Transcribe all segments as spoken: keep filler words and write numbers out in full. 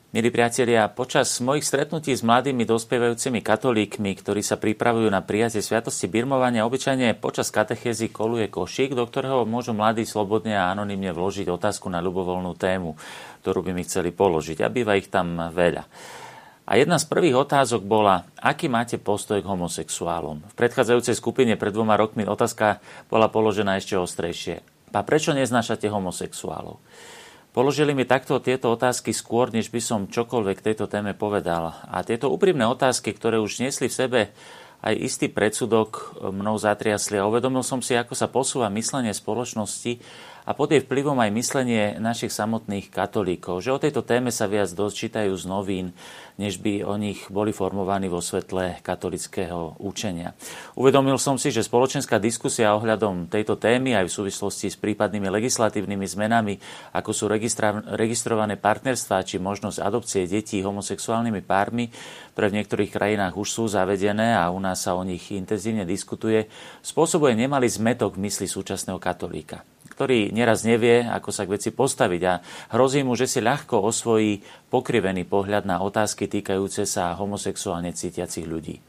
Milí priatelia, počas mojich stretnutí s mladými dospievajúcimi katolíkmi, ktorí sa pripravujú na prijatie sviatosti birmovania, obyčajne počas katechézy koluje košík, do ktorého môžu mladí slobodne a anonymne vložiť otázku na ľubovoľnú tému, ktorú by mi chceli položiť. A býva ich tam veľa. A jedna z prvých otázok bola, aký máte postoj k homosexuálom. V predchádzajúcej skupine pred dvoma rokmi otázka bola položená ešte ostrejšie. A prečo neznášate homosexuálov? Položili mi takto tieto otázky skôr, než by som čokoľvek k tejto téme povedal. A tieto úprimné otázky, ktoré už nesli v sebe aj istý predsudok, mnou zatriasli a uvedomil som si, ako sa posúva myslenie spoločnosti a pod jej vplyvom aj myslenie našich samotných katolíkov, že o tejto téme sa viac dočítajú z novín, než by o nich boli formovaní vo svetle katolického učenia. Uvedomil som si, že spoločenská diskusia ohľadom tejto témy aj v súvislosti s prípadnými legislatívnymi zmenami, ako sú registra- registrované partnerstvá či možnosť adopcie detí homosexuálnymi pármi, ktoré v niektorých krajinách už sú zavedené a u nás sa o nich intenzívne diskutuje, spôsobuje nemalý zmätok v mysli súčasného katolíka, ktorý neraz nevie, ako sa k veci postaviť a hrozí mu, že si ľahko osvojí pokrivený pohľad na otázky týkajúce sa homosexuálne cítiacich ľudí.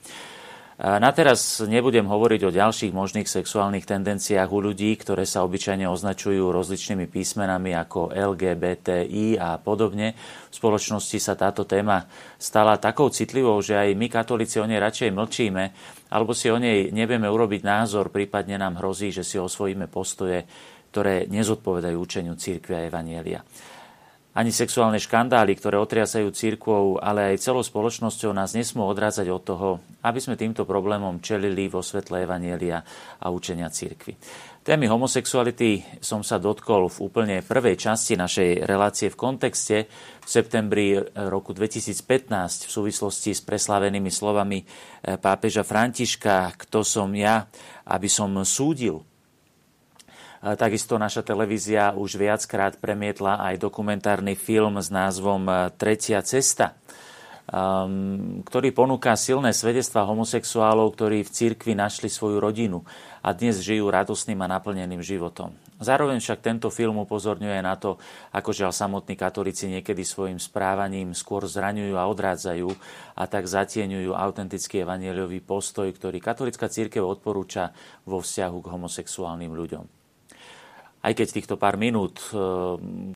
Na teraz nebudem hovoriť o ďalších možných sexuálnych tendenciách u ľudí, ktoré sa obyčajne označujú rozličnými písmenami ako el gé bé té í a podobne. V spoločnosti sa táto téma stala takou citlivou, že aj my katolíci o nej radšej mlčíme, alebo si o nej nevieme urobiť názor, prípadne nám hrozí, že si osvojíme postoje, ktoré nezodpovedajú učeniu cirkvi a evanjelia. Ani sexuálne škandály, ktoré otriasajú cirkvou, ale aj celou spoločnosťou nás nesmú odrádzať od toho, aby sme týmto problémom čelili vo svetle evanjelia a učenia cirkvi. Témy homosexuality som sa dotkol v úplne prvej časti našej relácie v kontexte v septembri roku dvetisícpätnásť v súvislosti s preslávenými slovami pápeža Františka, kto som ja, aby som súdil. Takisto naša televízia už viackrát premietla aj dokumentárny film s názvom Tretia cesta, ktorý ponúka silné svedectvá homosexuálov, ktorí v cirkvi našli svoju rodinu a dnes žijú radostným a naplneným životom. Zároveň však tento film upozorňuje na to, ako žiaľ samotní katolíci niekedy svojim správaním skôr zraňujú a odrádzajú a tak zatieňujú autentický evanjeliový postoj, ktorý katolícka cirkev odporúča vo vzťahu k homosexuálnym ľuďom. Aj keď týchto pár minút,